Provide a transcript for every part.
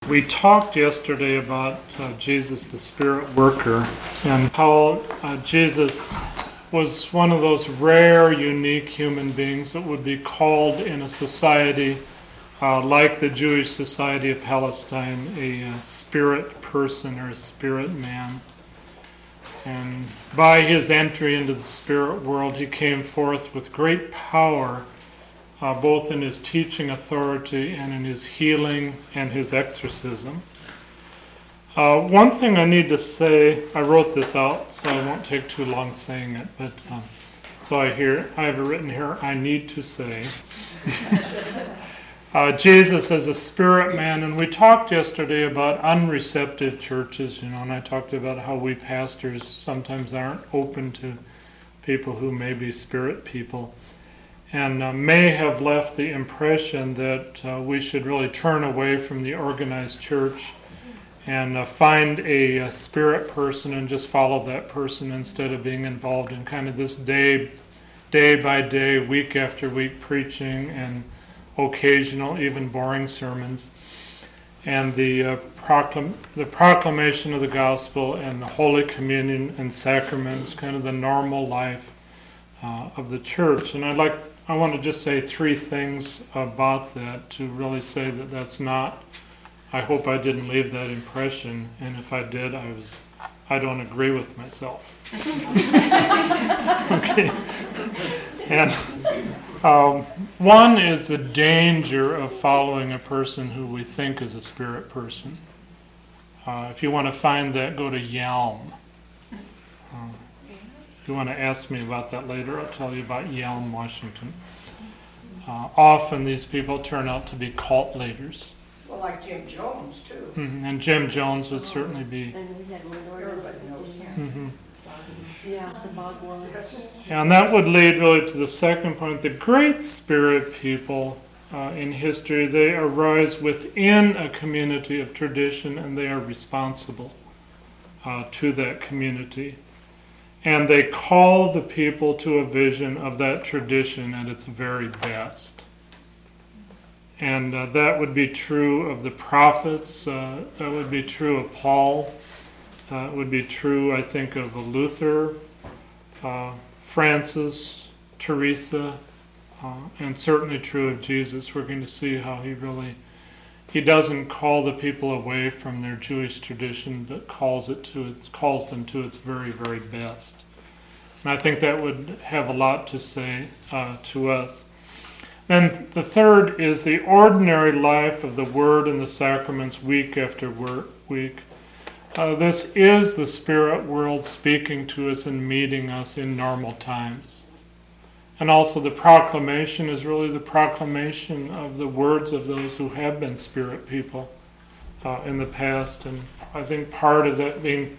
We talked yesterday about Jesus, the Spirit worker, and how Jesus was one of those rare, unique human beings that would be called in a society like the Jewish society of Palestine, a spirit person or a spirit man. And by his entry into the spirit world, he came forth with great power, both in his teaching authority and in his healing and his exorcism. One thing I need to say, I wrote this out, so I won't take too long saying it, but so I have it written here, I need to say. Jesus as a spirit man, and we talked yesterday about unreceptive churches, and I talked about how we pastors sometimes aren't open to people who may be spirit people, and may have left the impression that we should really turn away from the organized church and find a spirit person and just follow that person instead of being involved in kind of this day by day, week after week preaching and occasional, even boring sermons, and the proclamation of the gospel and the Holy Communion and sacraments, kind of the normal life of the church. And I want to just say three things about that to really say that that's not, I hope I didn't leave that impression, and if I did, I don't agree with myself. Okay. And one is the danger of following a person who we think is a spirit person. If you want to find that, go to Yelm. If you want to ask me about that later, I'll tell you about Yelm, Washington. Often these people turn out to be cult leaders. Well, like Jim Jones, too. Mm-hmm. And Jim Jones would certainly be. Everybody knows him. Mm-hmm. Yeah, the Bhagwan. And that would lead really to the second point. The great spirit people in history, they arise within a community of tradition and they are responsible to that community. And they call the people to a vision of that tradition at its very best. And that would be true of the prophets, that would be true of Paul, it would be true, I think, of Luther, Francis, Teresa, and certainly true of Jesus. We're going to see how he doesn't call the people away from their Jewish tradition, but calls them to its very, very best. And I think that would have a lot to say to us. Then the third is the ordinary life of the Word and the sacraments week after week. This is the spirit world speaking to us and meeting us in normal times. And also the proclamation is really the proclamation of the words of those who have been spirit people in the past. And I think part of being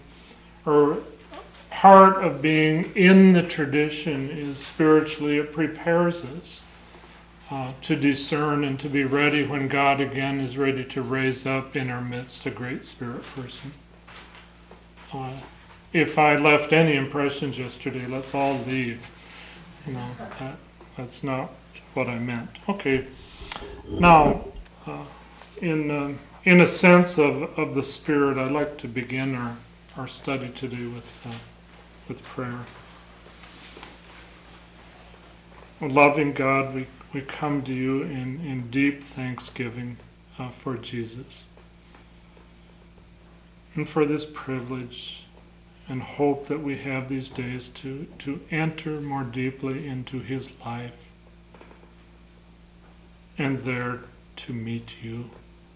in the tradition is spiritually it prepares us to discern and to be ready when God again is ready to raise up in our midst a great spirit person. If I left any impressions yesterday, let's all leave. That's not what I meant. Okay. Now, in a sense of the Spirit, I'd like to begin our study today with prayer. Loving God, we come to you in deep thanksgiving for Jesus. And for this privilege and hope that we have these days to enter more deeply into his life and there to meet you.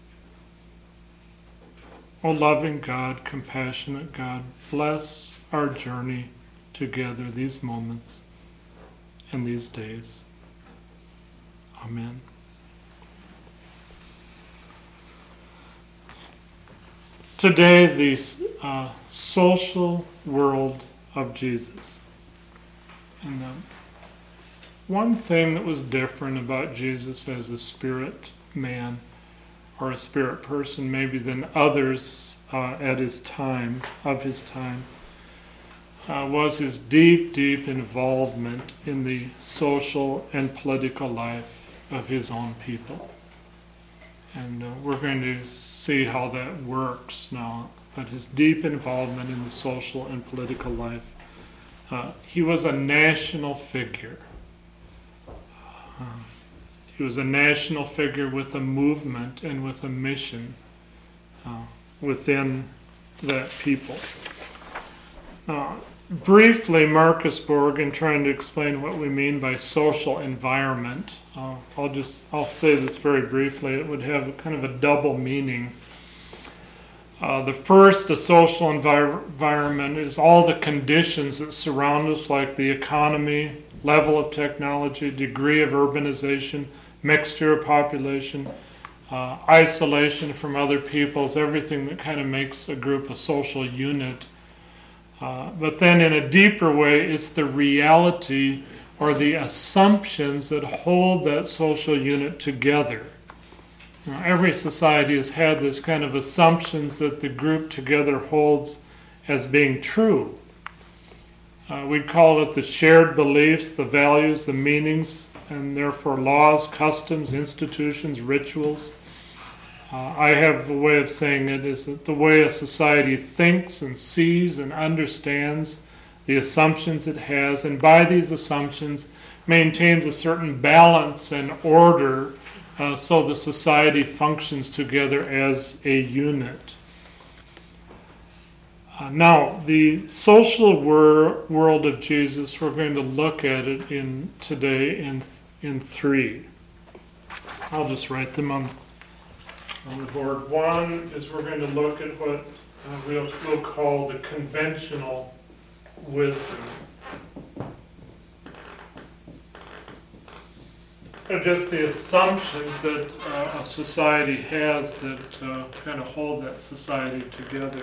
O loving God, compassionate God, bless our journey together, these moments and these days. Amen. Today, the social world of Jesus. And one thing that was different about Jesus as a spirit man or a spirit person maybe than others at his time, was his deep, deep involvement in the social and political life of his own people. And we're going to see how that works now. But his deep involvement in the social and political life. He was a national figure. He was a national figure with a movement and with a mission within that people. Briefly, Marcus Borg, in trying to explain what we mean by social environment, I'll say this very briefly. It would have kind of a double meaning. The first, a social environment, is all the conditions that surround us, like the economy, level of technology, degree of urbanization, mixture of population, isolation from other peoples, everything that kind of makes a group a social unit. But then in a deeper way, it's the reality or the assumptions that hold that social unit together. Every society has had this kind of assumptions that the group together holds as being true. We'd call it the shared beliefs, the values, the meanings, and therefore laws, customs, institutions, rituals. I have a way of saying it is that the way a society thinks and sees and understands the assumptions it has, and by these assumptions maintains a certain balance and order so the society functions together as a unit. Now, the social world of Jesus, we're going to look at it today in three. I'll just write them on the board. One is we're going to look at what we'll call the conventional wisdom. So just the assumptions that a society has that kind of hold that society together.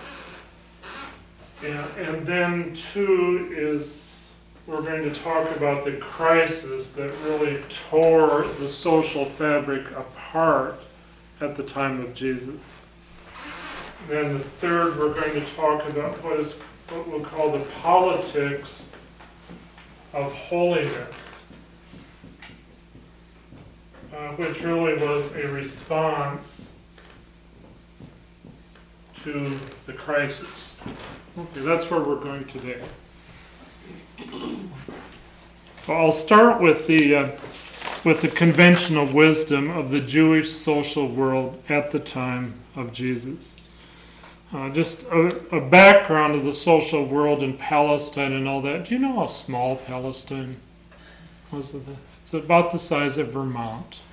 And then two is we're going to talk about the crisis that really tore the social fabric apart at the time of Jesus. Then the third, we're going to talk about what we'll call the politics of holiness, which really was a response to the crisis. Okay, that's where we're going today. Well, I'll start with the conventional wisdom of the Jewish social world at the time of Jesus. Just a background of the social world in Palestine and all that. Do you know how small Palestine was? It's about the size of Vermont.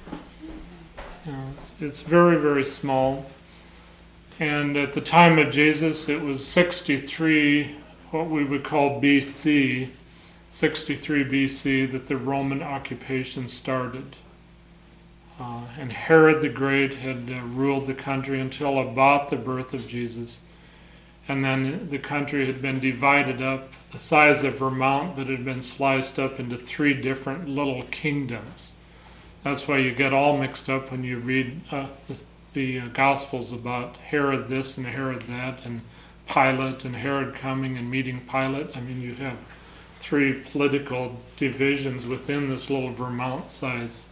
It's very, very small. And at the time of Jesus, it was 63, what we would call BC, 63 BC, that the Roman occupation started. And Herod the Great had ruled the country until about the birth of Jesus. And then the country had been divided up, the size of Vermont, but it had been sliced up into 3 different little kingdoms. That's why you get all mixed up when you read the Gospels about Herod this and Herod that, and Pilate and Herod coming and meeting Pilate. I mean, you have 3 political divisions within this little Vermont-sized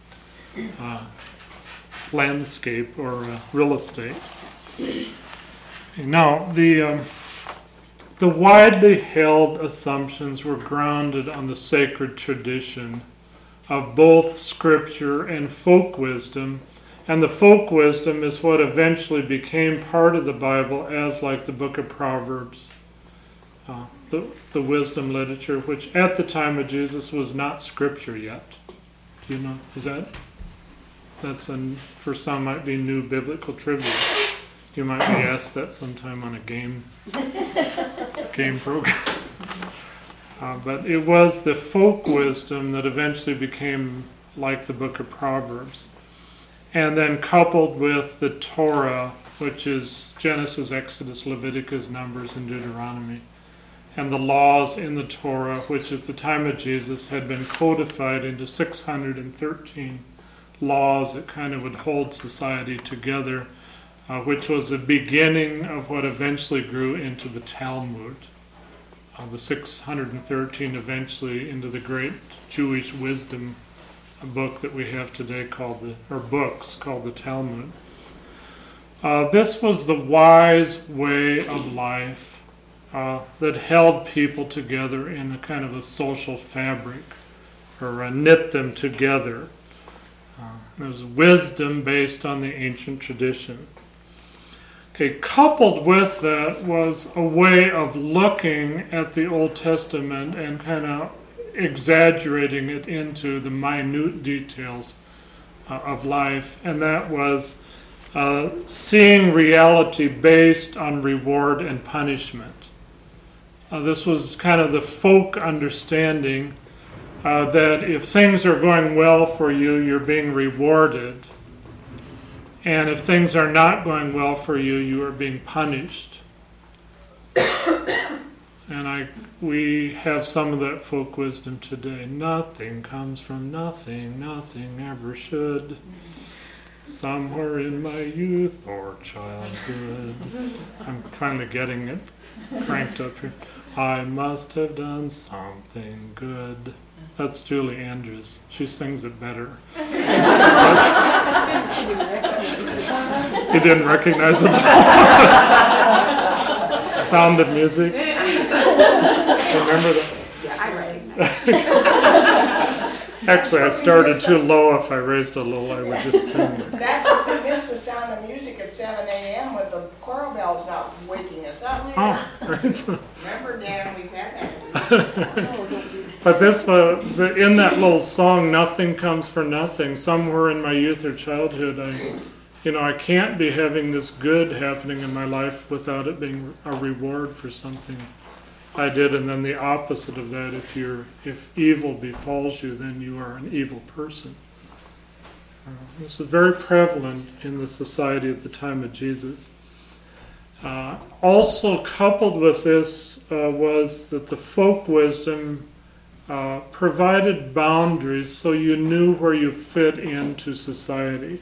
landscape or real estate. Now, the widely held assumptions were grounded on the sacred tradition of both scripture and folk wisdom, and the folk wisdom is what eventually became part of the Bible as like the book of Proverbs, the wisdom literature, which at the time of Jesus was not scripture yet. Do you know? For some might be new biblical trivia. You might be asked that sometime on a game program. But it was the folk wisdom that eventually became like the book of Proverbs. And then coupled with the Torah, which is Genesis, Exodus, Leviticus, Numbers, and Deuteronomy. And the laws in the Torah, which at the time of Jesus had been codified into 613 laws that kind of would hold society together, which was the beginning of what eventually grew into the Talmud. The 613 eventually into the great Jewish wisdom a book that we have today books called the Talmud. This was the wise way of life that held people together in a kind of a social fabric, or knit them together. It was wisdom based on the ancient tradition. Okay, coupled with that was a way of looking at the Old Testament and kind of exaggerating it into the minute details of life, and that was seeing reality based on reward and punishment. This was kind of the folk understanding that if things are going well for you, you're being rewarded. And if things are not going well for you, you are being punished. And we have some of that folk wisdom today. Nothing comes from nothing, nothing ever should. Somewhere in my youth or childhood. I'm finally getting it cranked up here. I must have done something good. That's Julie Andrews. She sings it better. You didn't recognize it? Sound of Music. Remember that? Yeah, I recognize. Actually, I started too low. If I raised it a little, I would just sing it. That's if we miss the Sound of Music at 7 a.m. with the choral bells not waking us up. Oh, right. Remember, Dan, we've had that. But in that little song, "Nothing Comes for Nothing," somewhere in my youth or childhood, I can't be having this good happening in my life without it being a reward for something I did. And then the opposite of that, if evil befalls you, then you are an evil person. This was very prevalent in the society at the time of Jesus. Also coupled with this was that the folk wisdom provided boundaries so you knew where you fit into society.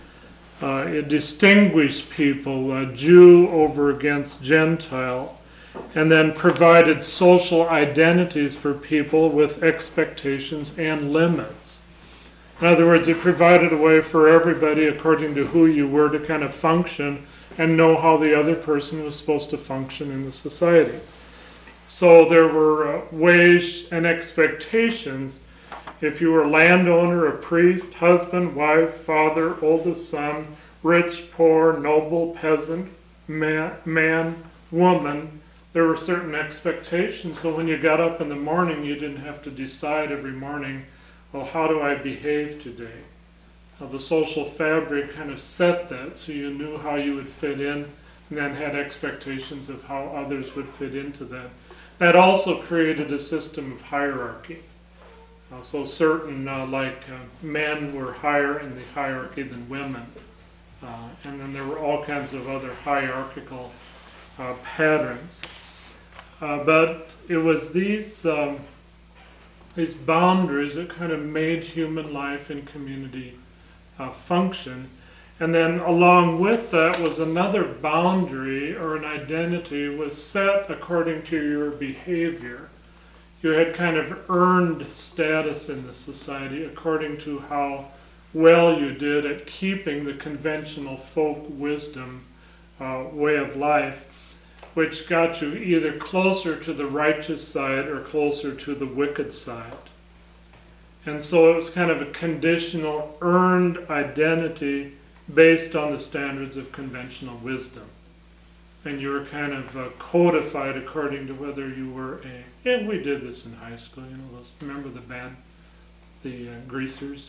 It distinguished people, Jew over against Gentile, and then provided social identities for people with expectations and limits. In other words, it provided a way for everybody, according to who you were, to kind of function and know how the other person was supposed to function in the society. So there were ways and expectations. If you were a landowner, a priest, husband, wife, father, oldest son, rich, poor, noble, peasant, man, woman, there were certain expectations. So when you got up in the morning, you didn't have to decide every morning, well, how do I behave today? The social fabric kind of set that so you knew how you would fit in, and then had expectations of how others would fit into that. That also created a system of hierarchy. So certain, men were higher in the hierarchy than women. And then there were all kinds of other hierarchical patterns. But it was these boundaries that kind of made human life and community function. And then along with that was another boundary, or an identity was set according to your behavior. You had kind of earned status in the society according to how well you did at keeping the conventional folk wisdom way of life, which got you either closer to the righteous side or closer to the wicked side. And so it was kind of a conditional, earned identity based on the standards of conventional wisdom. And you were kind of codified according to whether you were and we did this in high school, remember the greasers?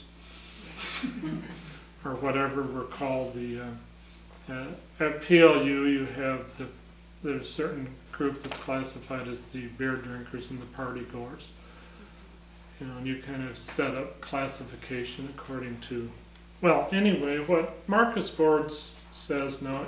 Or whatever were called at PLU you have there's a certain group that's classified as the beer drinkers and the party goers. And you kind of set up classification according to, well, anyway, what Marcus Borges says now,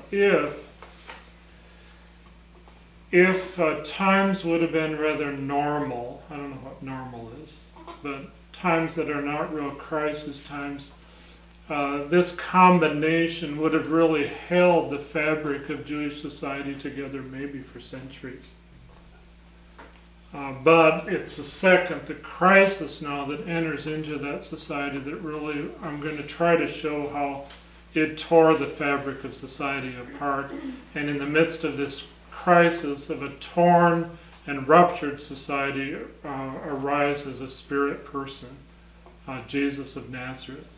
if times would have been rather normal, I don't know what normal is, but times that are not real crisis times, this combination would have really held the fabric of Jewish society together maybe for centuries. But it's the crisis now that enters into that society that really I'm going to try to show how it tore the fabric of society apart. And in the midst of this crisis of a torn and ruptured society arises a spirit person, Jesus of Nazareth.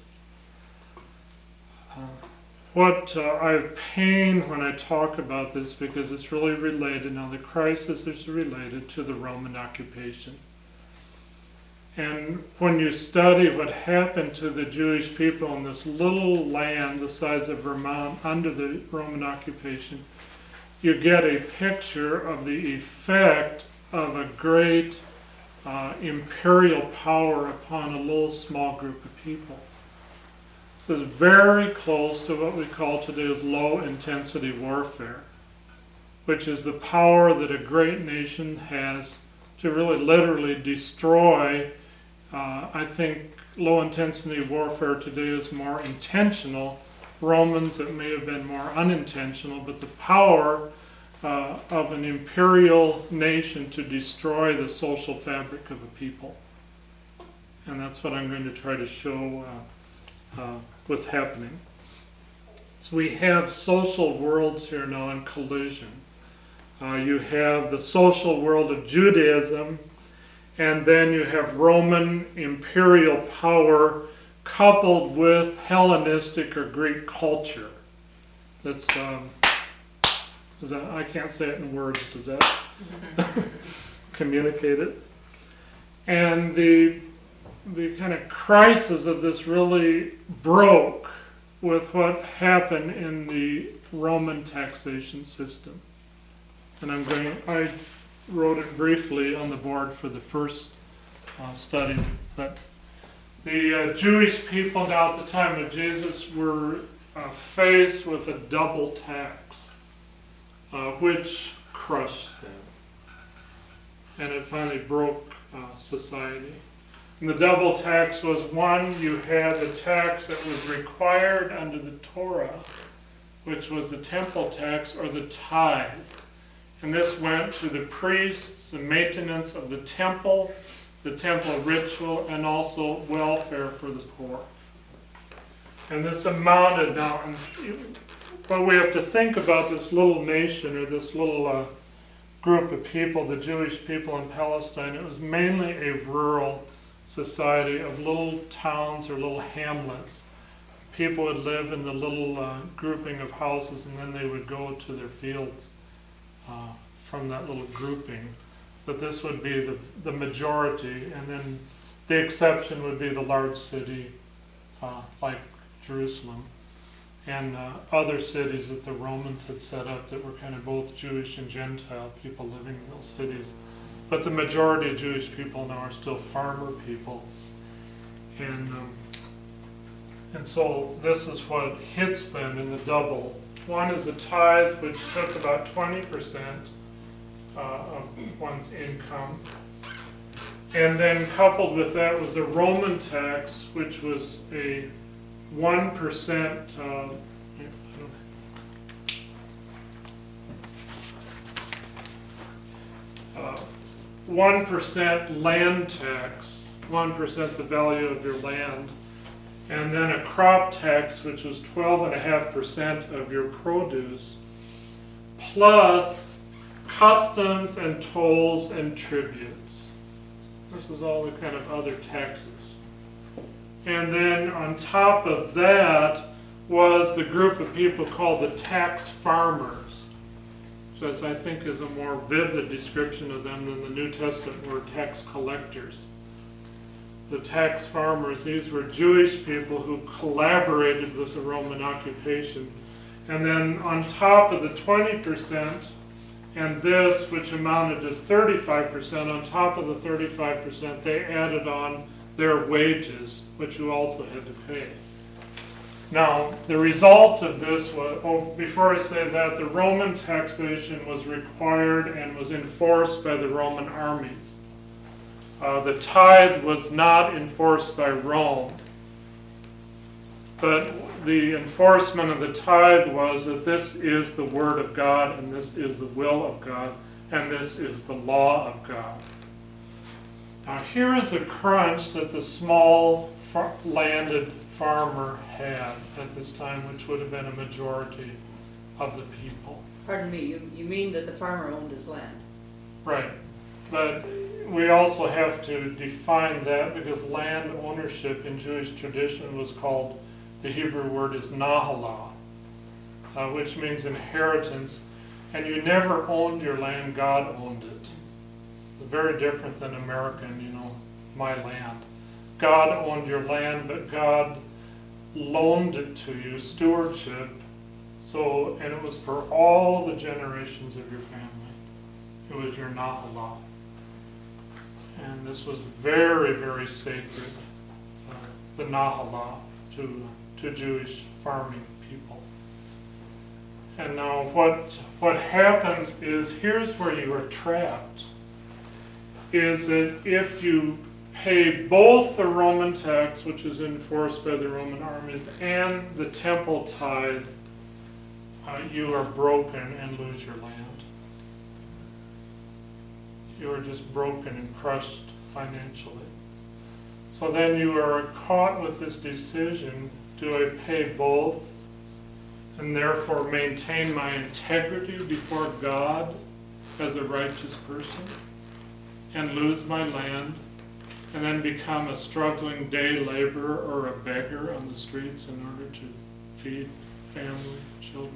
I have pain when I talk about this because it's really related. Now, the crisis is related to the Roman occupation. And when you study what happened to the Jewish people in this little land the size of Vermont under the Roman occupation, you get a picture of the effect of a great imperial power upon a little small group of people. This is very close to what we call today as low-intensity warfare, which is the power that a great nation has to really literally destroy. I think low-intensity warfare today is more intentional. Romans, it may have been more unintentional, but the power of an imperial nation to destroy the social fabric of a people. And that's what I'm going to try to show what's happening. So we have social worlds here now in collision. You have the social world of Judaism, and then you have Roman imperial power coupled with Hellenistic or Greek culture. That's I can't say it in words. Does that communicate it? And the kind of crisis of this really broke with what happened in the Roman taxation system. And I wrote it briefly on the board for the first study. But the Jewish people now at the time of Jesus were faced with a double tax, which crushed them. And it finally broke society. And the double tax was, one, you had a tax that was required under the Torah, which was the temple tax or the tithe. And this went to the priests, the maintenance of the temple ritual, and also welfare for the poor. And this amounted now, but we have to think about this little nation or this little group of people, the Jewish people in Palestine. It was mainly a rural society of little towns or little hamlets. People would live in the little grouping of houses, and then they would go to their fields from that little grouping. But this would be the majority, and then the exception would be the large city like Jerusalem and other cities that the Romans had set up that were kind of both Jewish and Gentile people living in those cities. But the majority of Jewish people now are still farmer people. And so this is what hits them in the double. One is the tithe, which took about 20% of one's income. And then coupled with that was the Roman tax, which was a 1%, 1% land tax, 1% the value of your land, and then a crop tax, which was 12.5% of your produce, plus customs and tolls and tributes. This was all the kind of other taxes. And then on top of that was the group of people called the tax farmers, which I think is a more vivid description of them than the New Testament word tax collectors. The tax farmers, these were Jewish people who collaborated with the Roman occupation. And then on top of the 20%, and this, which amounted to 35%, on top of the 35%, they added on their wages, which you also had to pay. Now, the result of this was, before I say that, the Roman taxation was required and was enforced by the Roman armies. The tithe was not enforced by Rome. But the enforcement of the tithe was that this is the word of God, and this is the will of God, and this is the law of God. Now here is a crunch that the small landed farmer had at this time, which would have been a majority of the people. Pardon me, you mean that the farmer owned his land? Right. But we also have to define that, because land ownership in Jewish tradition was called, the Hebrew word is nahalah, which means inheritance. And you never owned your land, God owned it. It's very different than American, my land. God owned your land, but God loaned it to you, stewardship. And it was for all the generations of your family. It was your nahalah. And this was very, very sacred, the nahalah, to Jewish farming people. And now what happens is, here's where you are trapped, is that if you pay both the Roman tax, which is enforced by the Roman armies, and the temple tithe, you are broken and lose your land. You are just broken and crushed financially. So then you are caught with this decision: do I pay both and therefore maintain my integrity before God as a righteous person, and lose my land, and then become a struggling day laborer or a beggar on the streets in order to feed family, children?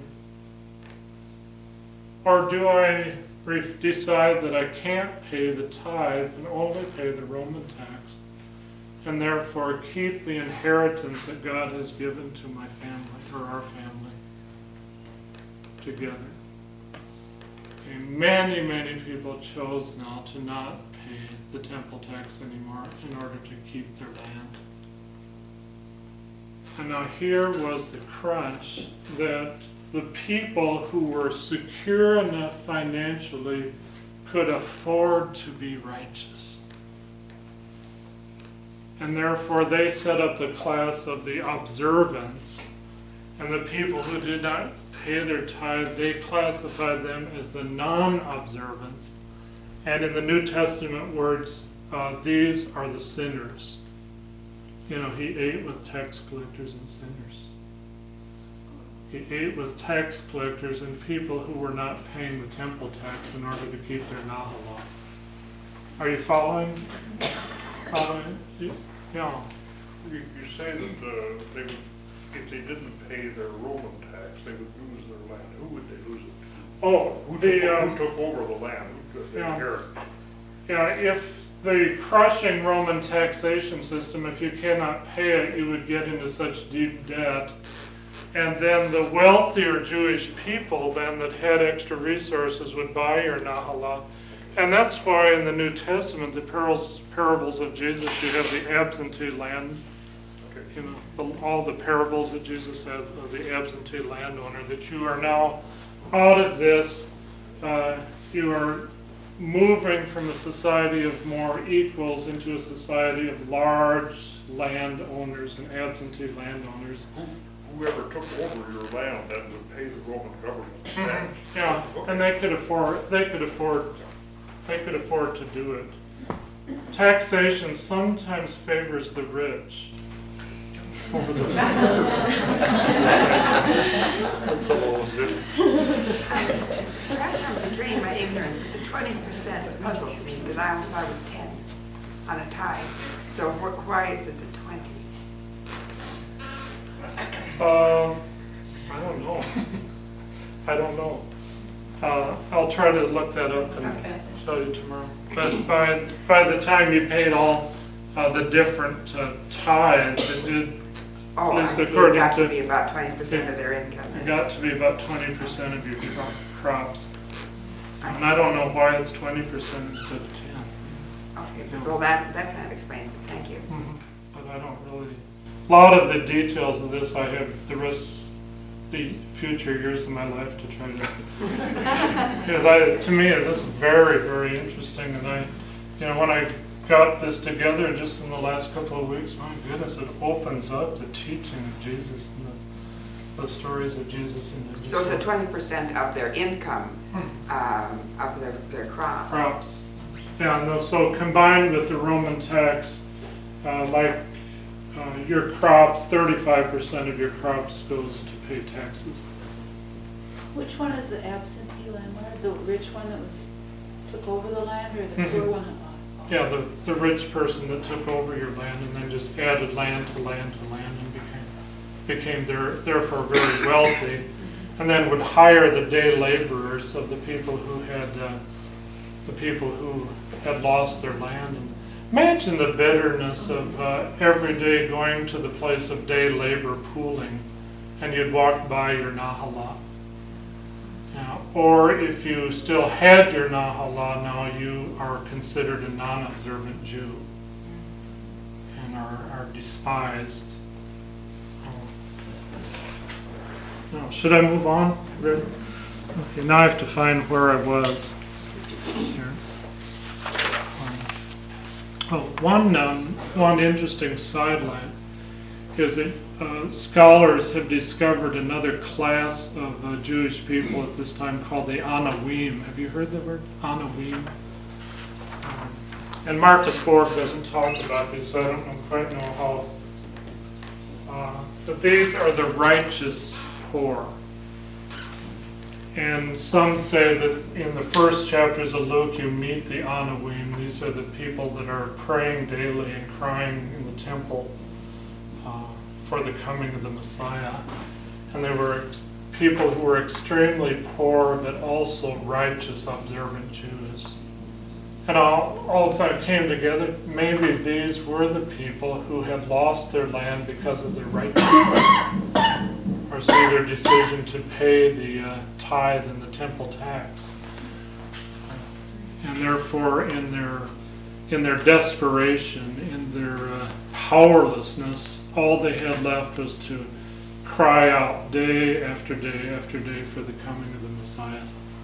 Or do I decide that I can't pay the tithe and only pay the Roman tax, and therefore keep the inheritance that God has given to my family, or our family, together? Okay, many people chose now to not pay the temple tax anymore in order to keep their land. And now here was the crunch, that the people who were secure enough financially could afford to be righteous. And therefore they set up the class of the observants, and the people who did not pay their tithe, they classified them as the non-observants. And in the New Testament words, these are the sinners. He ate with tax collectors and sinners. He ate with tax collectors and people who were not paying the temple tax in order to keep their nahalah. Are you following? Yeah. You say that they would, if they didn't pay their Roman tax, they would lose their land. Who would they lose it to? Oh, Who took over the land? Who took the inheritance? Yeah, if the crushing Roman taxation system, if you cannot pay it, you would get into such deep debt. And then the wealthier Jewish people then that had extra resources would buy your nahalah. And that's why in the New Testament, the parables of Jesus, you have the absentee land. All the parables that Jesus had of the absentee landowner, that you are now out of this. You are moving from a society of more equals into a society of large landowners and absentee landowners. Whoever took over your land then would pay the Roman government tax. Yeah, and they could afford to do it. Taxation sometimes favors the rich over the poor. That's a little zip. Perhaps I'm betraying my ignorance, but the 20% puzzles me, because I always thought it was 10 on a tithe. So why is it the 20? I don't know. I'll try to look that up and tell you tomorrow. But by the time you paid all the different tithes, it did. Oh, I see. It got to be about 20% of their income. It got to be about 20% of your crops. And I don't know why it's 20% instead of 10. Okay, well that kind of explains it. Thank you. Mm-hmm. But I don't really. A lot of the details of this, I have the future years of my life to try to. Because to me, this is very, very interesting, and when I got this together just in the last couple of weeks, my goodness, it opens up the teaching of Jesus and the stories of Jesus in the. So it's a 20% of their income, of their crops. Crops. Yeah, no, so combined with the Roman tax, your crops, 35% of your crops goes to pay taxes. Which one is the absentee landlord? The rich one that took over the land, or the poor one that lost? Yeah, the rich person that took over your land and then just added land to land to land and became therefore very wealthy, and then would hire the day laborers of the people who had lost their land. And imagine the bitterness of every day going to the place of day labor pooling, and you'd walk by your Nahala. Or if you still had your Nahala, now you are considered a non-observant Jew and are despised. Now, should I move on? Okay, now I have to find where I was here. One interesting sideline is that scholars have discovered another class of Jewish people at this time called the Anawim. Have you heard the word Anawim? And Marcus Borg doesn't talk about this, so I don't quite know how. But these are the righteous poor. And some say that in the first chapters of Luke you meet the Anawim. These are the people that are praying daily and crying in the temple for the coming of the Messiah. And they were people who were extremely poor but also righteous, observant Jews. And all of that came together. Maybe these were the people who had lost their land because of their righteousness, or through their decision to pay the tithe and the temple tax. And therefore, in their desperation, in their powerlessness, all they had left was to cry out day after day after day for the coming of the Messiah.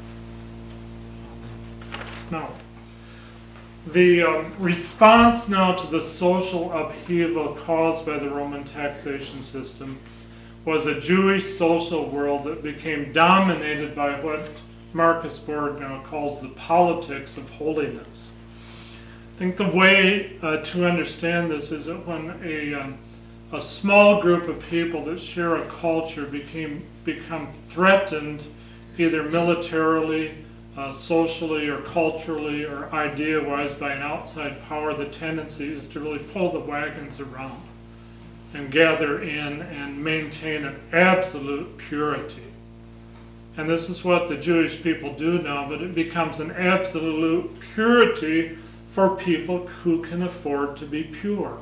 Now, the response now to the social upheaval caused by the Roman taxation system was a Jewish social world that became dominated by what Marcus Borg now calls the politics of holiness. I think the way to understand this is that when a small group of people that share a culture become threatened either militarily, socially, or culturally, or idea-wise by an outside power, the tendency is to really pull the wagons around and gather in and maintain an absolute purity. And this is what the Jewish people do now, but it becomes an absolute purity for people who can afford to be pure.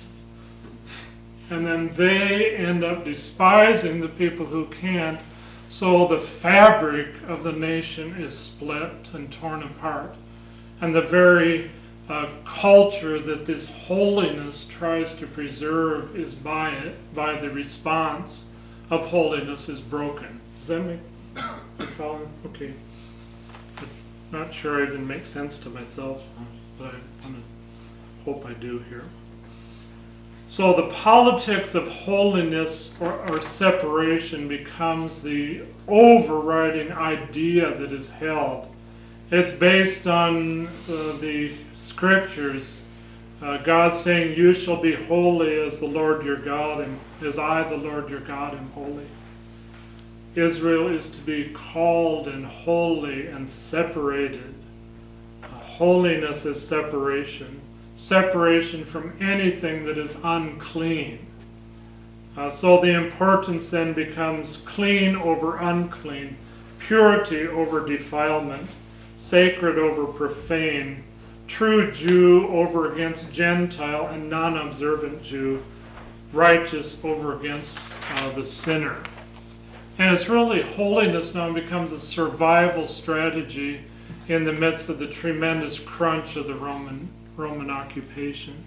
And then they end up despising the people who can't, so the fabric of the nation is split and torn apart. And the very culture that this holiness tries to preserve is by the response of holiness is broken. Does that make you follow? Okay. I'm not sure I even make sense to myself, but I hope I do here. So the politics of holiness or separation becomes the overriding idea that is held. It's based on the scriptures. God saying, "You shall be holy as the Lord your God, and as I, the Lord your God, am holy." Israel is to be called and holy and separated. Holiness is separation. Separation from anything that is unclean. So the importance then becomes clean over unclean, purity over defilement, sacred over profane, true Jew over against Gentile and non-observant Jew, righteous over against the sinner. And it's really holiness now becomes a survival strategy in the midst of the tremendous crunch of the Roman occupation.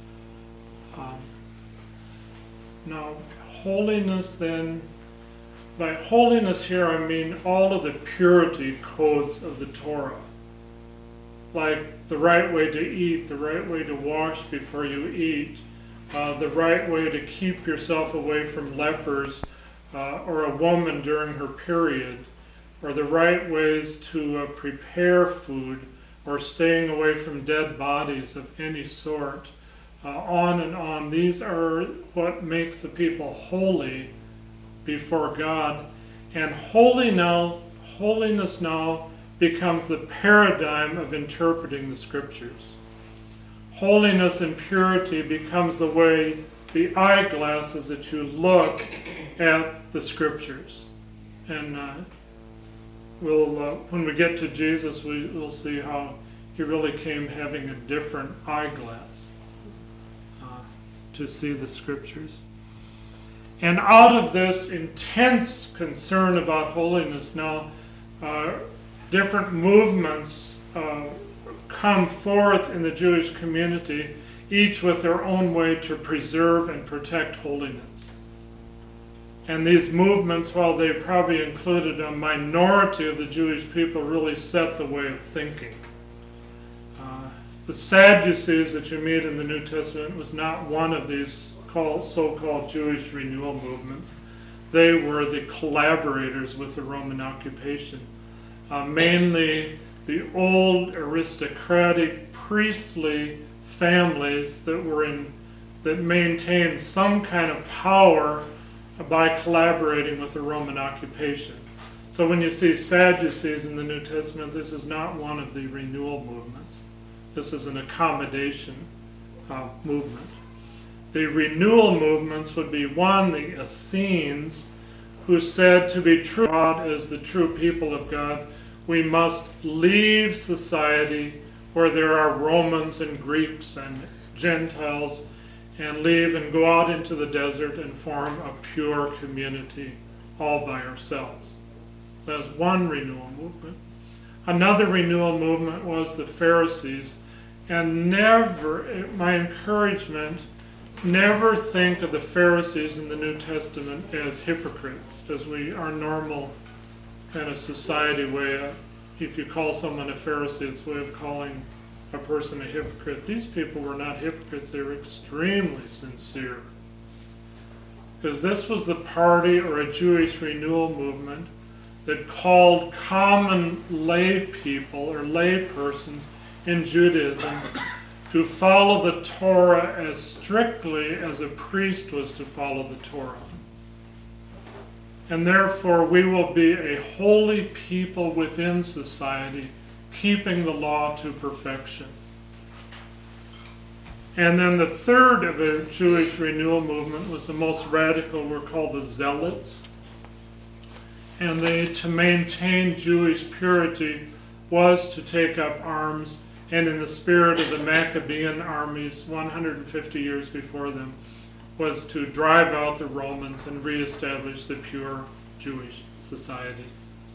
Now, holiness then, by holiness here I mean all of the purity codes of the Torah. Like the right way to eat, the right way to wash before you eat, the right way to keep yourself away from lepers or a woman during her period, or the right ways to prepare food, or staying away from dead bodies of any sort. On and on. These are what makes the people holy before God. And holiness now becomes the paradigm of interpreting the scriptures. Holiness and purity becomes the way, the eyeglasses that you look at the scriptures. And when we get to Jesus, we'll see how he really came having a different eyeglass to see the scriptures. And out of this intense concern about holiness now, different movements come forth in the Jewish community, each with their own way to preserve and protect holiness. And these movements, while they probably included a minority of the Jewish people, really set the way of thinking. The Sadducees that you meet in the New Testament was not one of these so-called Jewish renewal movements. They were the collaborators with the Roman occupation. Mainly the old aristocratic priestly families that maintained some kind of power by collaborating with the Roman occupation. So when you see Sadducees in the New Testament, this is not one of the renewal movements. This is an accommodation movement. The renewal movements would be one, the Essenes, who said to be true God as the true people of God, we must leave society where there are Romans and Greeks and Gentiles, and leave and go out into the desert and form a pure community all by ourselves. So that's one renewal movement. Another renewal movement was the Pharisees. And my encouragement, never think of the Pharisees in the New Testament as hypocrites, as our normal kind of society way. If you call someone a Pharisee, it's a way of calling a person a hypocrite. These people were not hypocrites, they were extremely sincere. Because this was the party or a Jewish renewal movement that called common lay people or lay persons in Judaism to follow the Torah as strictly as a priest was to follow the Torah. And therefore we will be a holy people within society, keeping the law to perfection. And then the third of the Jewish renewal movement was the most radical, were called the Zealots. And to maintain Jewish purity was to take up arms, and in the spirit of the Maccabean armies 150 years before them, was to drive out the Romans and reestablish the pure Jewish society.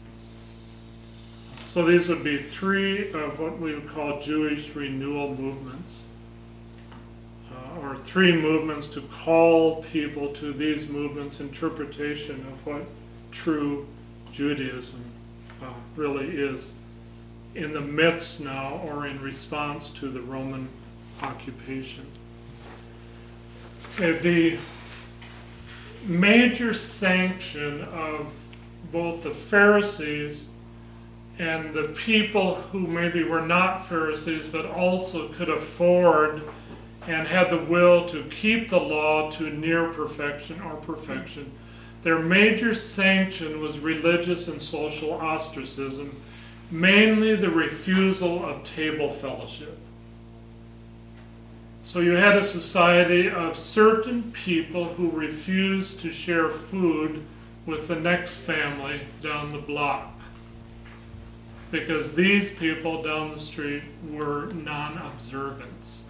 So these would be three of what we would call Jewish renewal movements, or three movements to call people to these movements' interpretation of what true Judaism really is in the midst now or in response to the Roman occupation. The major sanction of both the Pharisees and the people who maybe were not Pharisees but also could afford and had the will to keep the law to near perfection or perfection, their major sanction was religious and social ostracism, mainly the refusal of table fellowship. So you had a society of certain people who refused to share food with the next family down the block, because these people down the street were non-observants.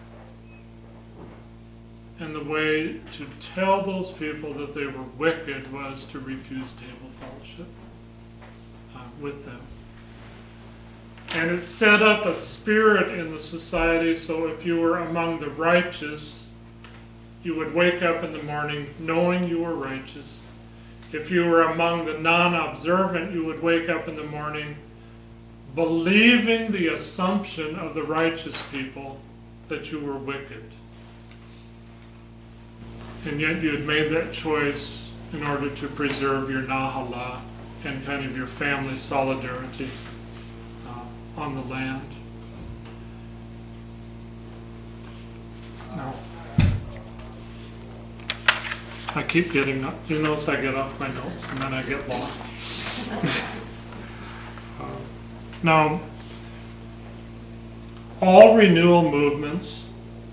And the way to tell those people that they were wicked was to refuse table fellowship with them. And it set up a spirit in the society, so if you were among the righteous, you would wake up in the morning knowing you were righteous. If you were among the non-observant, you would wake up in the morning believing the assumption of the righteous people that you were wicked. And yet you had made that choice in order to preserve your nahala and kind of your family solidarity on the land. No. I keep getting, you notice I get off my notes and then I get lost. Now, all renewal movements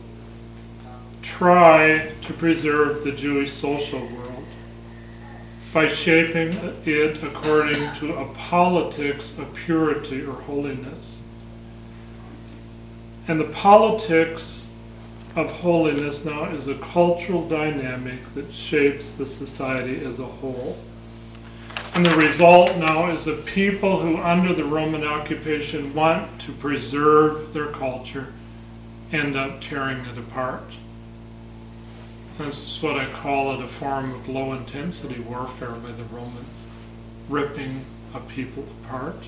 try to preserve the Jewish social world by shaping it according to a politics of purity or holiness. And the politics of holiness now is a cultural dynamic that shapes the society as a whole. And the result now is that people who under the Roman occupation want to preserve their culture end up tearing it apart. This is what I call it, a form of low-intensity warfare by the Romans, ripping a people apart.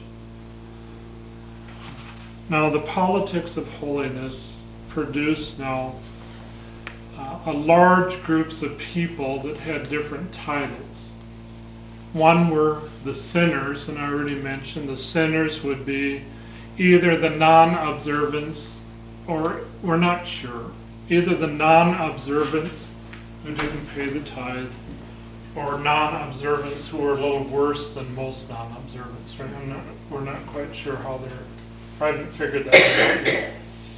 Now, the politics of holiness produce now large groups of people that had different titles. One were the sinners, and I already mentioned the sinners would be either the non-observants, or we're not sure, either the non-observants who didn't pay the tithe, or non-observants who were a little worse than most non-observants. Right? We're not quite sure how I haven't figured that out yet.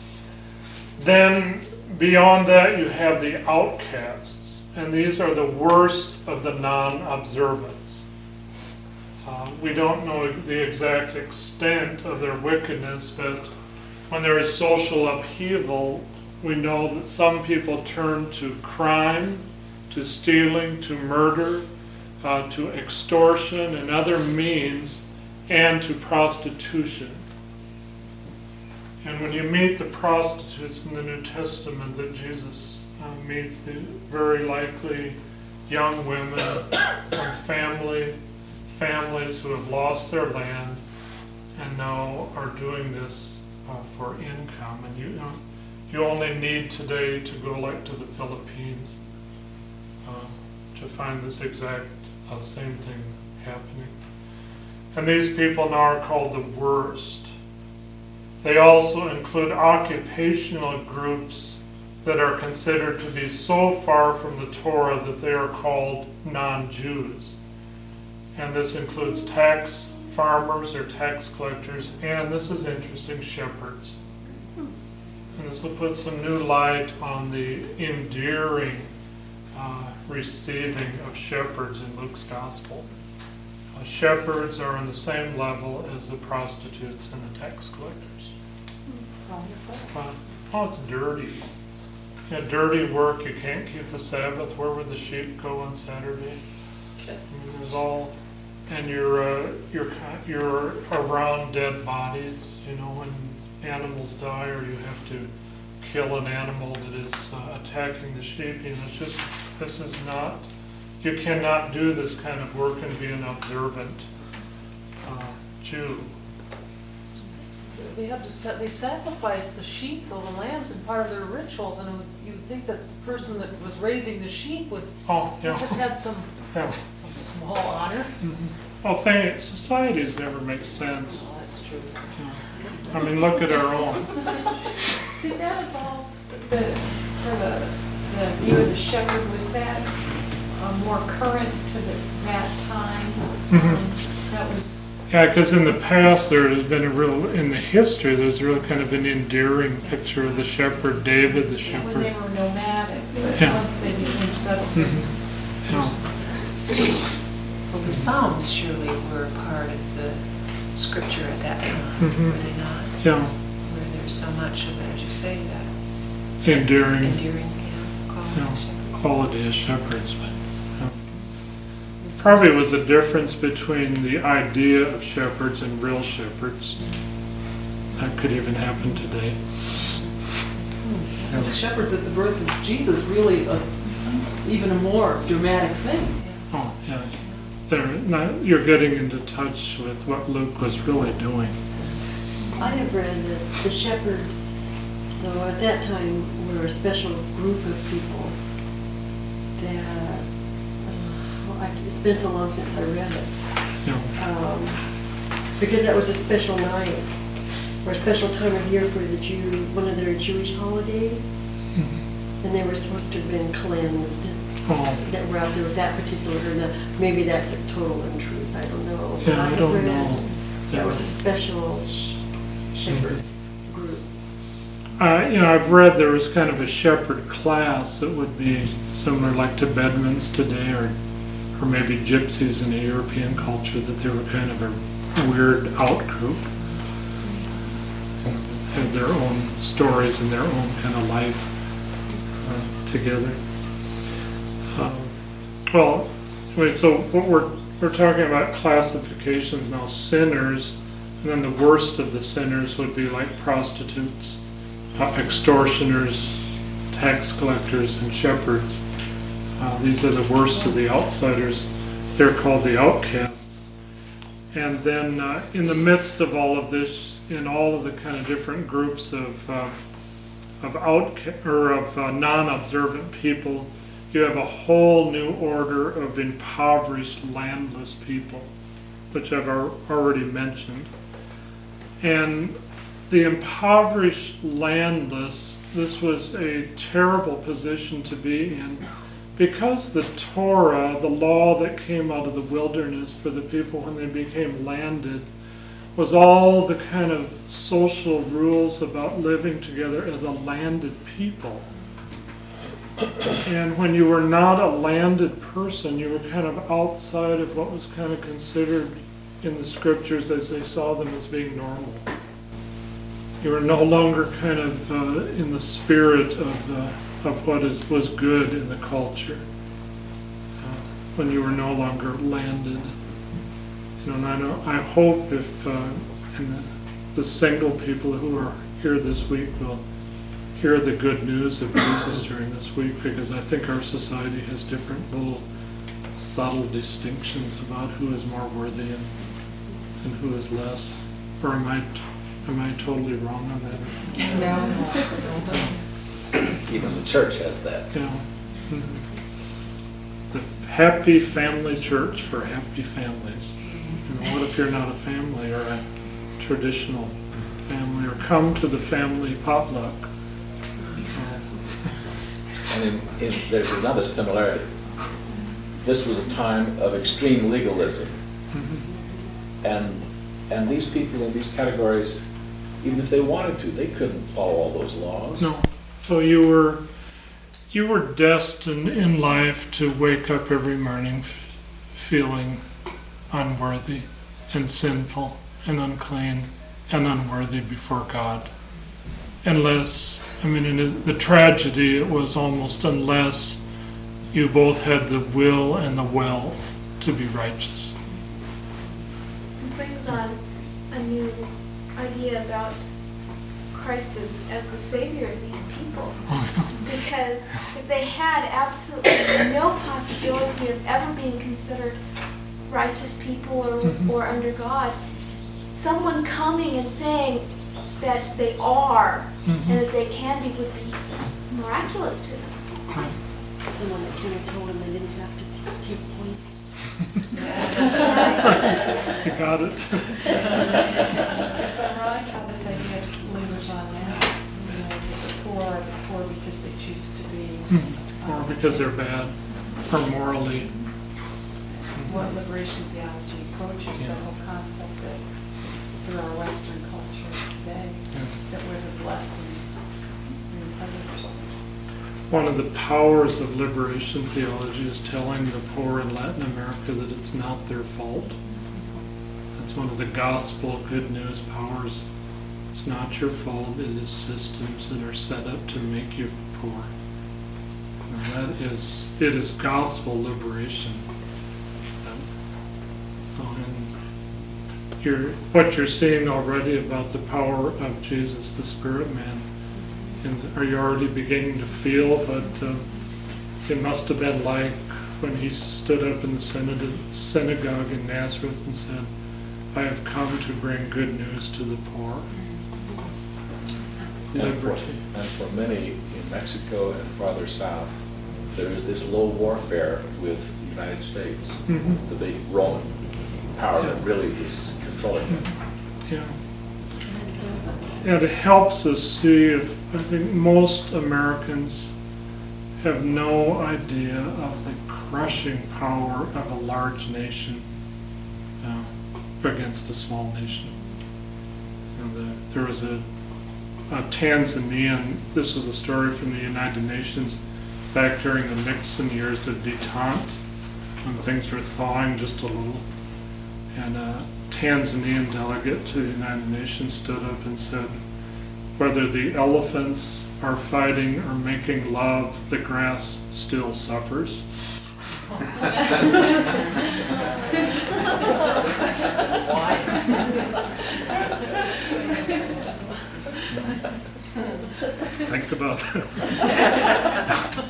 Then beyond that you have the outcasts, and these are the worst of the non-observants. We don't know the exact extent of their wickedness, but when there is social upheaval, we know that some people turn to crime, to stealing, to murder, to extortion and other means, and to prostitution. And when you meet the prostitutes in the New Testament that Jesus meets, the very likely young women from families who have lost their land and now are doing this for income. And you only need today to go like to the Philippines to find this exact same thing happening. And these people now are called the worst. They also include occupational groups that are considered to be so far from the Torah that they are called non-Jews. And this includes tax farmers or tax collectors, and this is interesting, shepherds. And this will put some new light on the endearing receiving of shepherds in Luke's gospel. Shepherds are on the same level as the prostitutes and the tax collectors. Oh, it's dirty. Dirty work. You can't keep the Sabbath. Where would the sheep go on Saturday? I mean, there's all, and you're around dead bodies. When animals die, or you have to kill an animal that is attacking the sheep. This is not. You cannot do this kind of work and be an observant Jew. They sacrificed the sheep, though, the lambs, in part of their rituals, and you would think that the person that was raising the sheep would have had some small honor. Mm-hmm. Well, societies never make sense. Oh, that's true. I mean, look at our own. Did that involve the view of the shepherd? Was that more current to that time? Mm-hmm. That was. Yeah, because in the past there's been in the history, there's really kind of an endearing picture of the shepherd, David the shepherd. When they were nomadic, but once they became settled. Mm-hmm. Yeah. Well, the Psalms surely were part of the scripture at that time, were they not? Yeah. Where there's so much of it, as you say, that Endearing quality quality of shepherds. of shepherds. But, probably was a difference between the idea of shepherds and real shepherds. That could even happen today. And the shepherds at the birth of Jesus really even a more dramatic thing. Oh, yeah. You're getting into touch with what Luke was really doing. I have read that the shepherds, though at that time, were a special group of people that, it's been so long since I read it, Yeah. because that was a special night, or a special time of year for the one of their Jewish holidays. and they were supposed to have been cleansed, Oh, that were out there with that particular, maybe that's a total untruth, I don't know. But yeah, I have don't read know. That was a special shepherd Mm-hmm. group. I've read there was kind of a shepherd class that would be similar like to Bedouins today, or maybe gypsies in a European culture, that they were kind of a weird out group. And had their own stories and their own kind of life together. Well, anyway, so what we're talking about classifications now. Sinners, and then the worst of the sinners would be like prostitutes, extortioners, tax collectors, and shepherds. These are the worst of the outsiders. They're called the outcasts. And then in the midst of all of this, in all of the kind of different groups of non-observant people, you have a whole new order of impoverished, landless people, which I've already mentioned. And the impoverished, landless, this was a terrible position to be in, because the Torah, the law that came out of the wilderness for the people when they became landed, was all the kind of social rules about living together as a landed people. And when you were not a landed person, you were kind of outside of what was kind of considered in the scriptures as they saw them as being normal. You were no longer kind of in the spirit of what was good in the culture. When you were no longer landed. And I hope if and the single people who are here this week will hear the good news of Jesus during this week, because I think our society has different little subtle distinctions about who is more worthy and who is less. Or am I totally wrong on that? No. Even the church has that. Yeah. Mm-hmm. The happy family church for happy families. What if you're not a family or a traditional family, or come to the family potluck? And there's another similarity. This was a time of extreme legalism. And these people in these categories, even if they wanted to, they couldn't follow all those laws. No. So you were destined in life to wake up every morning feeling unworthy and sinful and unclean and unworthy before God. Unless, in the tragedy, it was almost unless you both had the will and the wealth to be righteous. It brings on a new idea about Christ as the Savior of these people. Because if they had absolutely no possibility of ever being considered righteous people or under God, someone coming and saying that they are and that they can be would be miraculous to them. Someone that kind of told them they didn't have to take points. You got it. So I try to say get leaders on that, the poor are the poor because they choose to be. Or because they're bad, or morally. What liberation theology approaches the whole concept that is through our Western culture today, that we're the blessed and the sinners. One of the powers of liberation theology is telling the poor in Latin America that it's not their fault. That's one of the gospel good news powers. It's not your fault. It is systems that are set up to make you poor. And it is gospel liberation. What you're seeing already about the power of Jesus, the Spirit Man, and are you already beginning to feel what it must have been like when he stood up in the synagogue in Nazareth and said, "I have come to bring good news to the poor." Liberty. And for many in Mexico and farther south, there is this low warfare with the United States, the big Roman power that really is controlling them. Yeah. And it helps us see if I think most Americans have no idea of the crushing power of a large nation against a small nation. There was a Tanzanian, this was a story from the United Nations back during the Nixon years of detente, when things were thawing just a little. And a Tanzanian delegate to the United Nations stood up and said, whether the elephants are fighting or making love, the grass still suffers. Think about that.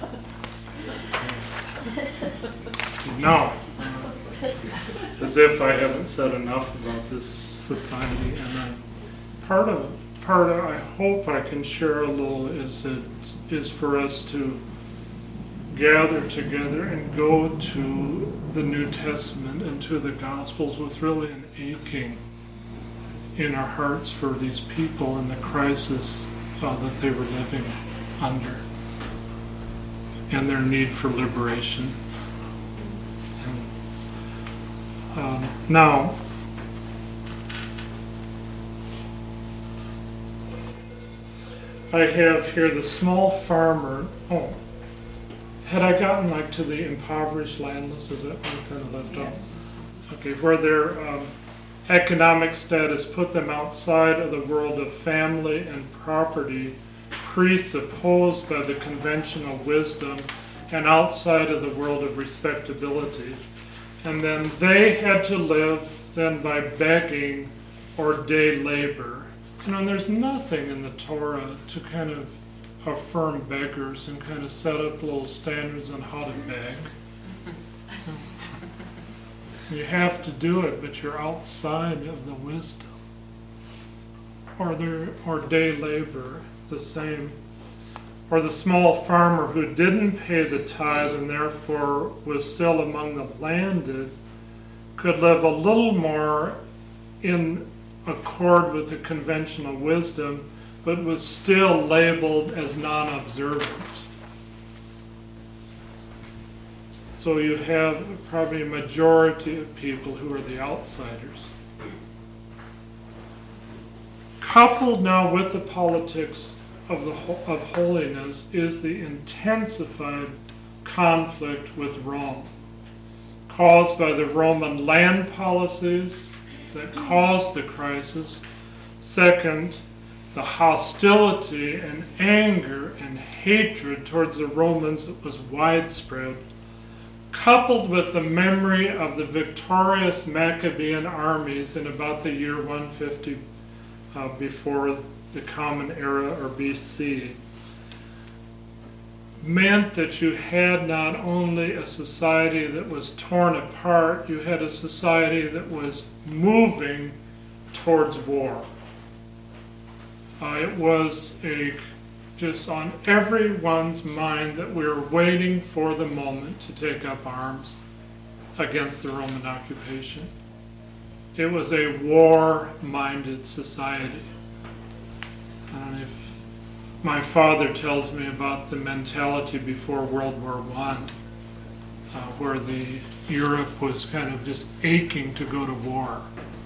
Now, as if I haven't said enough about this society, and part of I hope I can share a little is for us to gather together and go to the New Testament and to the Gospels with really an aching in our hearts for these people and the crisis that they were living under and their need for liberation. Now, I have here the small farmer. Oh, had I gotten like to the impoverished landless? Is that what I kind of left off? Okay, where their economic status put them outside of the world of family and property presupposed by the conventional wisdom and outside of the world of respectability. And then they had to live then by begging or day labor. And there's nothing in the Torah to kind of affirm beggars and kind of set up little standards on how to beg. You have to do it, but you're outside of the wisdom. Or day labor, the same. Or the small farmer who didn't pay the tithe and therefore was still among the landed could live a little more in accord with the conventional wisdom, but was still labeled as non-observant. So you have probably a majority of people who are the outsiders. Coupled now with the politics of holiness is the intensified conflict with Rome, caused by the Roman land policies that caused the crisis. Second, the hostility and anger and hatred towards the Romans that was widespread, coupled with the memory of the victorious Maccabean armies in about the year 150 before the Common Era, or BC, meant that you had not only a society that was torn apart, you had a society that was moving towards war. It was just on everyone's mind that we were waiting for the moment to take up arms against the Roman occupation. It was a war-minded society. And if my father tells me about the mentality before World War I, where Europe was kind of just aching to go to war.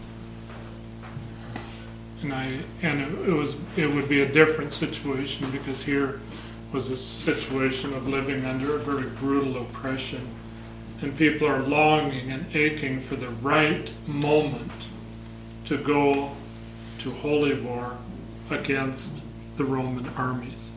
And it would be a different situation, because here was a situation of living under a very brutal oppression, and people are longing and aching for the right moment to go to holy war against the Roman armies.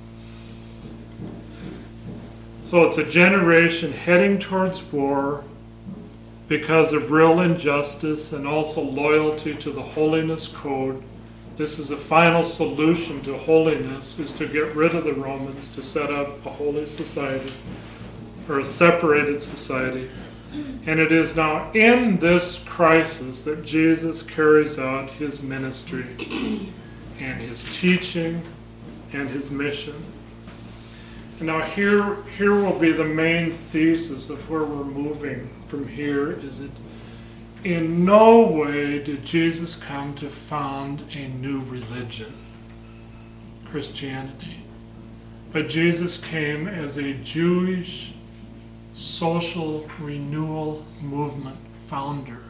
So it's a generation heading towards war because of real injustice and also loyalty to the holiness code. This is a final solution to holiness, is to get rid of the Romans, to set up a holy society, or a separated society. And it is now in this crisis that Jesus carries out his ministry and his teaching and his mission. And now here will be the main thesis of where we're moving from here, is that in no way did Jesus come to found a new religion, Christianity. but Jesus came as a Jewish social renewal movement founder,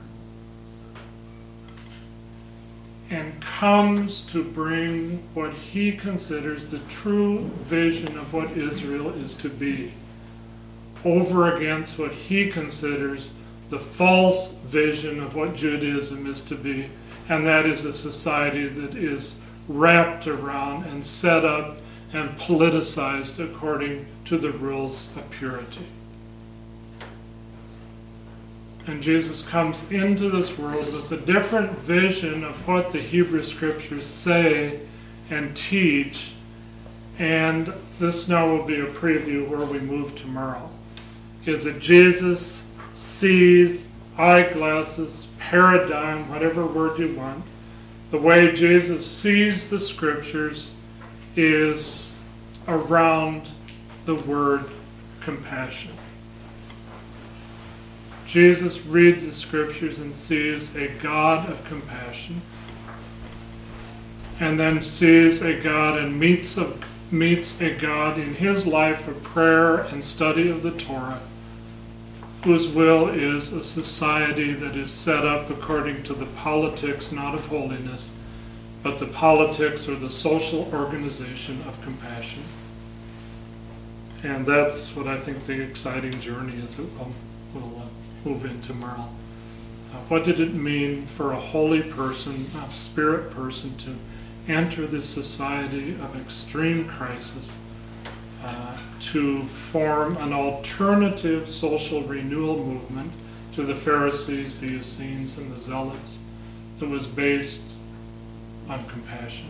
and comes to bring what he considers the true vision of what Israel is to be, over against what he considers the false vision of what Judaism is to be, and that is a society that is wrapped around and set up and politicized according to the rules of purity. And Jesus comes into this world with a different vision of what the Hebrew Scriptures say and teach, and this now will be a preview where we move tomorrow. Is that Jesus sees, eyeglasses, paradigm, whatever word you want, the way Jesus sees the Scriptures is around the word compassion. Jesus reads the Scriptures and sees a God of compassion, and then sees a God and meets a God in his life of prayer and study of the Torah, whose will is a society that is set up according to the politics not of holiness, but the politics or the social organization of compassion. And that's what I think the exciting journey is that we'll move in tomorrow. What did it mean for a holy person, a spirit person, to enter this society of extreme crisis, to form an alternative social renewal movement to the Pharisees, the Essenes, and the Zealots that was based on compassion?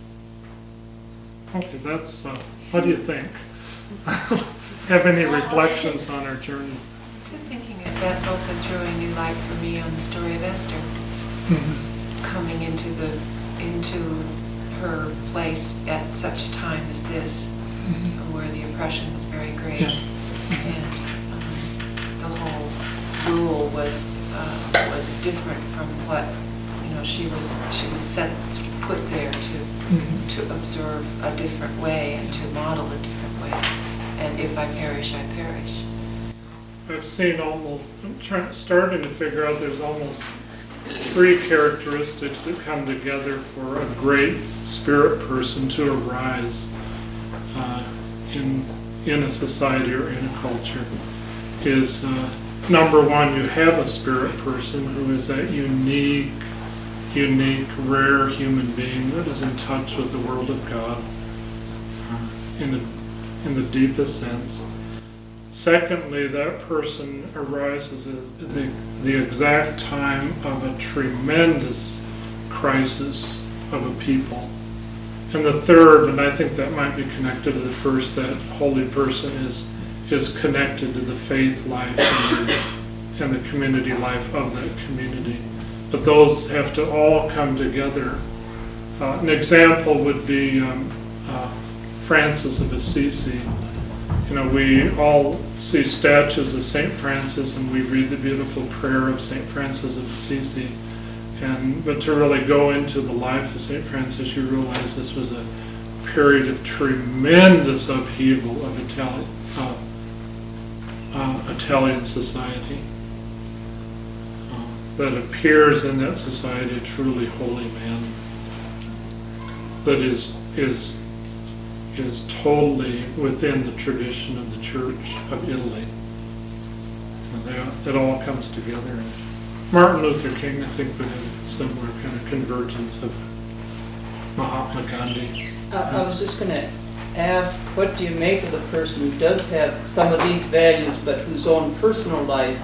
Okay, that's, what do you think? Have any reflections on our journey? Just thinking that that's also throwing new light for me on the story of Esther, coming into her place at such a time as this, where the oppression was very great, and the whole rule was different from what she was put there to observe a different way and to model a different way. And if I perish, I perish. I've seen I'm starting to figure out there's almost three characteristics that come together for a great spirit person to arise in a society or in a culture. Is number one, you have a spirit person who is that unique, rare human being that is in touch with the world of God in the deepest sense. Secondly, that person arises at the exact time of a tremendous crisis of a people. And the third, and I think that might be connected to the first, that holy person is connected to the faith life and the community life of that community. But those have to all come together. An example would be Francis of Assisi. We all see statues of St. Francis and we read the beautiful prayer of St. Francis of Assisi. But to really go into the life of St. Francis, you realize this was a period of tremendous upheaval of Italian society. That appears in that society a truly holy man that is totally within the tradition of the Church of Italy. And it all comes together. And Martin Luther King, I think, would have a similar kind of convergence of Mahatma Gandhi. I was just going to ask, what do you make of the person who does have some of these values, but whose own personal life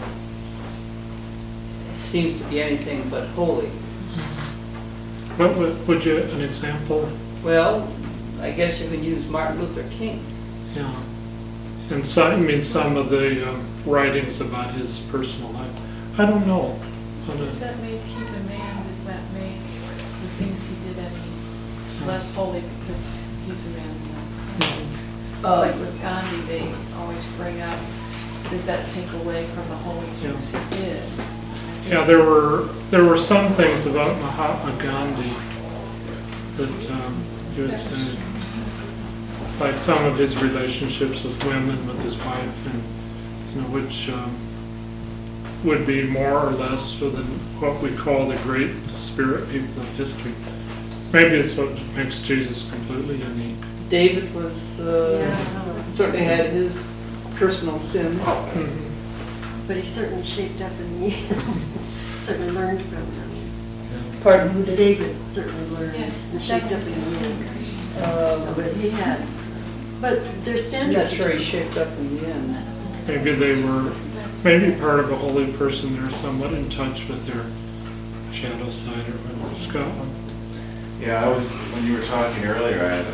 seems to be anything but holy? What would you, an example? Well, I guess you could use Martin Luther King. Yeah. And so, I mean, some of the writings about his personal life. I don't know. Does that make, he's a man, does that make the things he did any less holy because he's a man? It's like with Gandhi, they always bring up, does that take away from the holy things he did? Yeah, there were some things about Mahatma Gandhi that you had said. like some of his relationships with women, with his wife, and which would be more or less for what we call the great spirit people of history. Maybe it's what makes Jesus completely unique. David was, certainly had his personal sins. But he certainly shaped up in the end, certainly learned from them. Pardon? David certainly learned and shaped up in the end. But he had, but their I'm standards. not sure he shaped up in the end. Maybe they were, maybe part of a holy person, they're somewhat in touch with their shadow side or whatever. Scotland. Yeah, when you were talking earlier, I had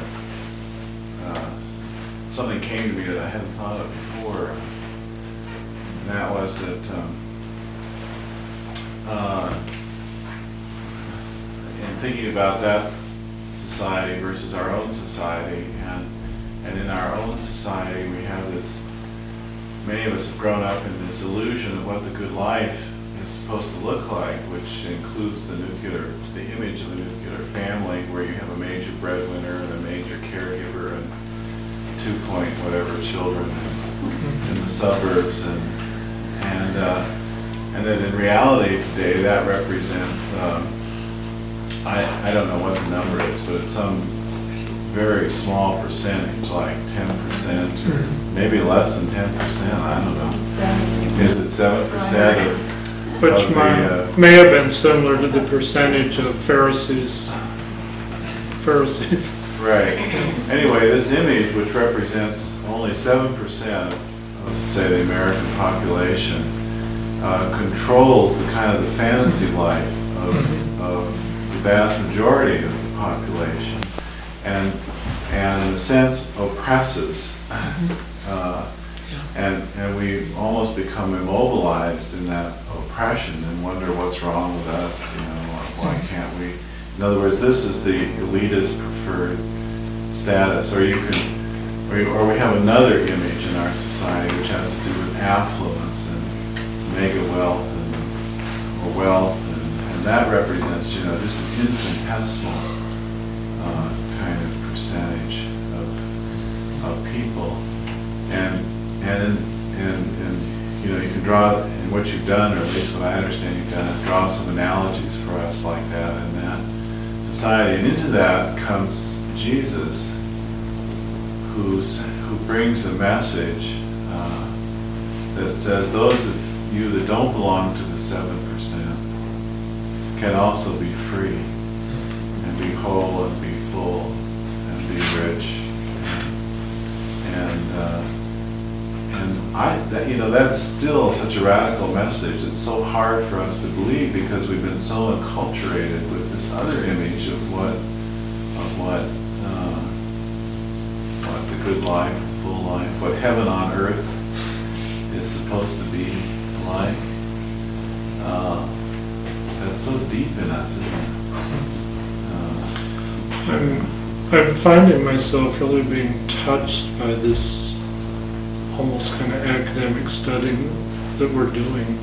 something came to me that I hadn't thought of before. And that was that in thinking about that society versus our own society, and in our own society we have this, many of us have grown up in this illusion of what the good life is supposed to look like, which includes the image of the nuclear family, where you have a major breadwinner and a major caregiver and 2 whatever children in the suburbs, and then in reality today that represents I don't know what the number is, but it's some very small percentage, like 10% or maybe less than 10%, I don't know. Is it 7% of Which of may have been similar to the percentage of Pharisees. Right. Anyway, this image, which represents only 7% of, say, the American population, controls the kind of the fantasy life of the vast majority of the population, and in a sense oppresses. And we almost become immobilized in that oppression and wonder what's wrong with us, why can't we? In other words, this is the elitist preferred status, or we have another image in our society which has to do with affluence and mega wealth or wealth, and that represents, just an infinitesimal kind of percentage of people, and you can draw, in what you've done, or at least what I understand you've done, is draw some analogies for us like that in that society. And into that comes Jesus, who brings a message that says those of you that don't belong to the 7% can also be free and be whole and be full and be rich. That's still such a radical message. It's so hard for us to believe because we've been so enculturated with this other image of what the good life, the full life, what heaven on earth is supposed to be like. That's so deep in us, isn't it? I'm finding myself really being touched by this almost kind of academic study that we're doing.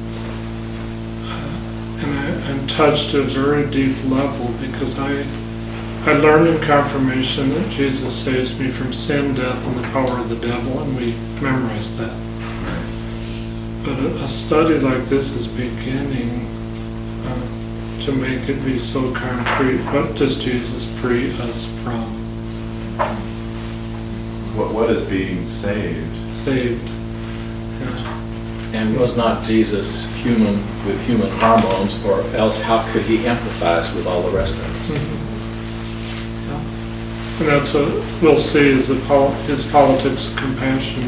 And I'm touched at a very deep level because I learned in confirmation that Jesus saves me from sin, death, and the power of the devil, and we memorized that. But a study like this is beginning to make it be so concrete. What does Jesus free us from? What is being saved? Saved. And was not Jesus human with human hormones, or else how could he empathize with all the rest of us? And that's what we'll see is his politics of compassion.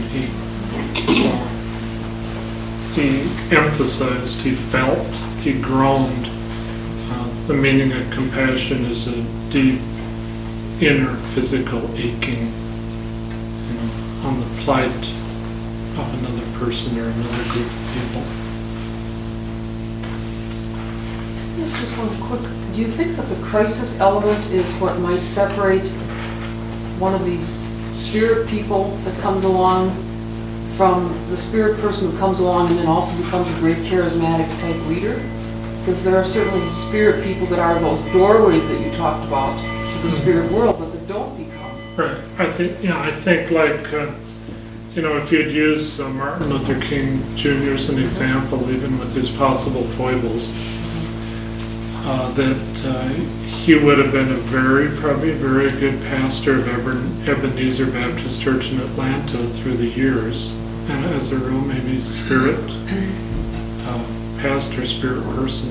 He emphasized, he felt, he groaned. The meaning of compassion is a deep inner physical aching, on the plight of another person or another group of people. Yes, just one quick, do you think that the crisis element is what might separate one of these spirit people that comes along from the spirit person who comes along and then also becomes a great charismatic type leader? Because there are certainly spirit people that are those doorways that you talked about to the spirit world, but that don't become Right, I think like, if you'd use Martin Luther King Jr. as an example, even with his possible foibles, that he would have been probably a very good pastor of Ebenezer Baptist Church in Atlanta through the years, and as a real maybe spirit pastor, spirit person,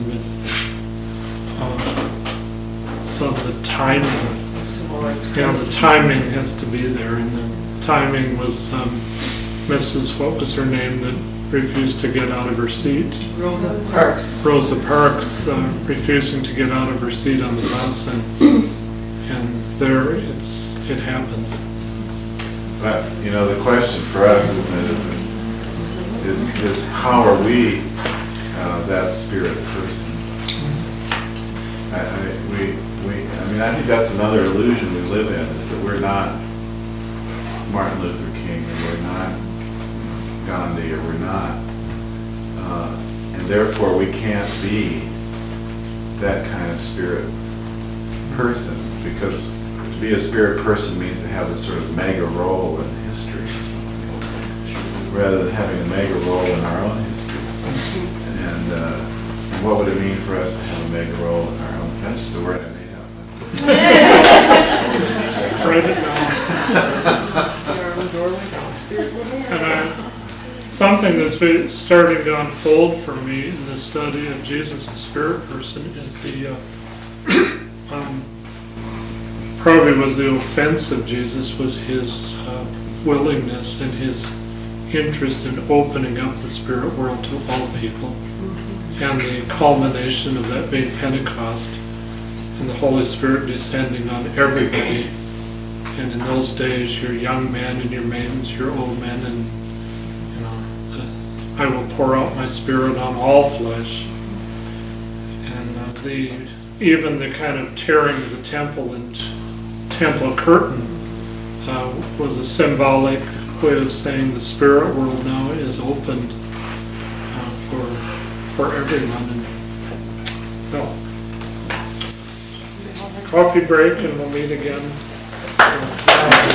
but so the timing, the timing has to be there, and the timing was Mrs. what was her name that refused to get out of her seat? Rosa Parks. Rosa Parks refusing to get out of her seat on the bus, and there it happens. But, the question for us, isn't it, is how are we that spirit person? I think that's another illusion we live in, is that we're not Martin Luther King, or we're not Gandhi, or we're not, and therefore we can't be that kind of spirit person, because to be a spirit person means to have a sort of mega role in history or something, rather than having a mega role in our own history. And what would it mean for us to have a mega role in our own? That's just the word I made up. Write it down. And something that's been starting to unfold for me in the study of Jesus as spirit person is the probably was the offense of Jesus was his willingness and his interest in opening up the spirit world to all people, and the culmination of that being Pentecost and the Holy Spirit descending on everybody. And in those days, your young men and your maidens, your old men, and I will pour out my spirit on all flesh. And even the kind of tearing of the temple and temple curtain was a symbolic way of saying the spirit world now is opened for everyone. And well, coffee break, and we'll meet again.